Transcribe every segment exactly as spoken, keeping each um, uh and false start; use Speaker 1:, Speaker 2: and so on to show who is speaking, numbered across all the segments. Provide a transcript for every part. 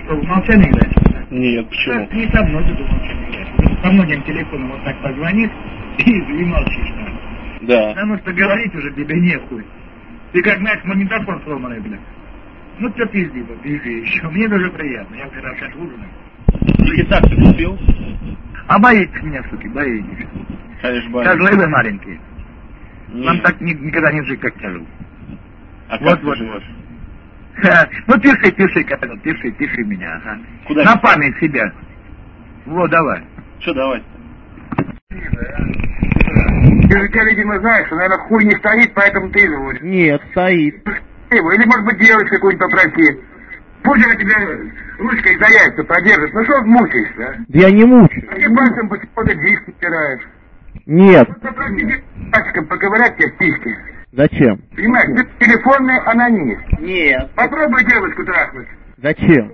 Speaker 1: Что, умолчание играть?
Speaker 2: Нет, почему?
Speaker 1: Так, не со мной тут умолчание играть. По многим телефонам вот так позвонит и, и молчишь там.
Speaker 2: Да.
Speaker 1: Потому что говорить уже тебе нехуй. Ты как, знаешь, магнитофон сломанный, блядь. Ну что пизди, пизди еще. Мне даже приятно. Я когда сейчас ужинаю.
Speaker 2: И так ты купил?
Speaker 1: А боитесь меня, суки, боитесь.
Speaker 2: Конечно, боитесь.
Speaker 1: Козлы вы маленькие.
Speaker 2: Нет.
Speaker 1: Вам так ни, никогда не жить, как козл.
Speaker 2: А как
Speaker 1: Вот,
Speaker 2: ты
Speaker 1: вот,
Speaker 2: живешь?
Speaker 1: вот. Ну пиши, пиши, козл, пиши, пиши меня, ага.
Speaker 2: Куда
Speaker 1: На
Speaker 2: писать?
Speaker 1: память себя. Вот, давай.
Speaker 2: Что давать?
Speaker 1: Ты же тебя, видимо, знаешь, что, наверное, хуй не стоит, поэтому ты звонишь.
Speaker 2: Нет, стоит.
Speaker 1: Или, может быть, девочку какую-нибудь попроси. Пусть она тебя ручкой за яйца подержит. Ну что мучаешься, а?
Speaker 2: Да я не мучаю.
Speaker 1: А ты пальцем почему-то диски стираешь.
Speaker 2: Нет.
Speaker 1: Вот попроси пальчиком поковырять тебе письки.
Speaker 2: Зачем?
Speaker 1: Понимаешь, ты телефонный анонист.
Speaker 2: Нет.
Speaker 1: Попробуй девочку трахнуть.
Speaker 2: Зачем?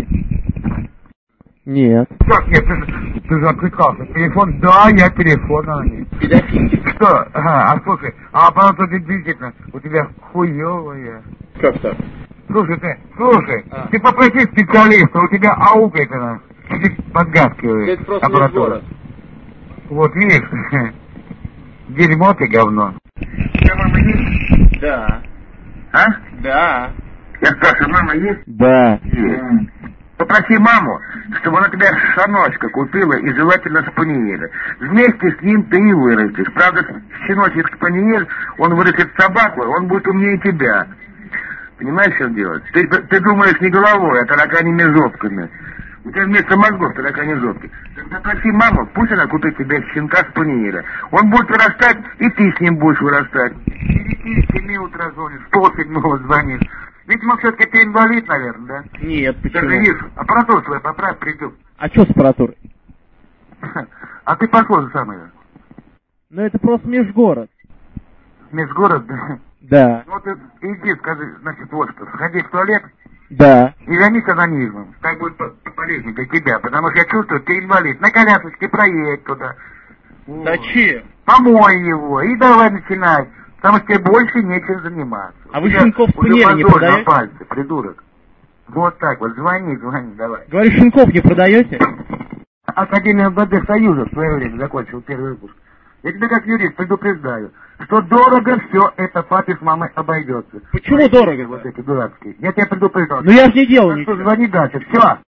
Speaker 2: Нет.
Speaker 1: Как нет, ты, ты же отвлекался. Телефон, да, я телефон анонист.
Speaker 2: Педофил.
Speaker 1: Что? Ага, а слушай, а аппаратура действительно у тебя хуёвая.
Speaker 2: Как так?
Speaker 1: Слушай ты, слушай,
Speaker 2: А.
Speaker 1: ты попроси специалиста, у тебя аукает она, чуть-чуть подгаскивает.
Speaker 2: Это просто
Speaker 1: аппаратура.
Speaker 2: город.
Speaker 1: Вот видишь, дерьмо ты говно. У тебя мама есть?
Speaker 2: Да.
Speaker 1: А?
Speaker 2: Да.
Speaker 1: Я спрашиваю, мама есть?
Speaker 2: Да.
Speaker 1: Есть. Попроси маму, чтобы она тебя щеночка купила и желательно спаниеля. Вместе с ним ты и вырастешь. Правда, щеночек спаниель, он вырастет собаку, он будет умнее тебя. Понимаешь, что делать? Ты, ты думаешь не головой, а тараканями жопками. У тебя вместо мозгов таракани жопки. Попроси маму, пусть она купит тебе щенка спаниеля. Он будет вырастать, и ты с ним будешь вырастать. С семи утра звонишь, в полседьмого звонишь. Видимо, все-таки ты инвалид, наверное, да?
Speaker 2: Нет,
Speaker 1: Даже
Speaker 2: почему?
Speaker 1: видишь, аппаратуру свою поправь, придет.
Speaker 2: А что с аппаратурой?
Speaker 1: А ты похож самое.
Speaker 2: Ну это просто межгород.
Speaker 1: Межгород, да?
Speaker 2: Да.
Speaker 1: Ну ты иди, скажи, значит, вот что, сходи в туалет
Speaker 2: Да.
Speaker 1: и займись анонизмом. Так будет полезнее для тебя, потому что я чувствую, ты инвалид. На колясочке проедь туда. Вот.
Speaker 2: Зачем?
Speaker 1: Помой его и давай начинать. Потому что тебе больше нечем заниматься.
Speaker 2: А
Speaker 1: У
Speaker 2: вы
Speaker 1: тебя
Speaker 2: щенков в
Speaker 1: уже
Speaker 2: Пунеле не
Speaker 1: мозоль
Speaker 2: продаете?
Speaker 1: на пальце, придурок. Вот так вот, звони, звони, давай.
Speaker 2: Говорю, щенков не продаете?
Speaker 1: Академия МВД Союза в свое время закончил первый выпуск. Я тебя как юрист предупреждаю, что дорого все это папе с мамой обойдется.
Speaker 2: Почему дорого?
Speaker 1: Вот эти дурацкие. Я тебя предупреждал.
Speaker 2: Ну я же не делал
Speaker 1: Так что
Speaker 2: ничего.
Speaker 1: звони дальше. Все.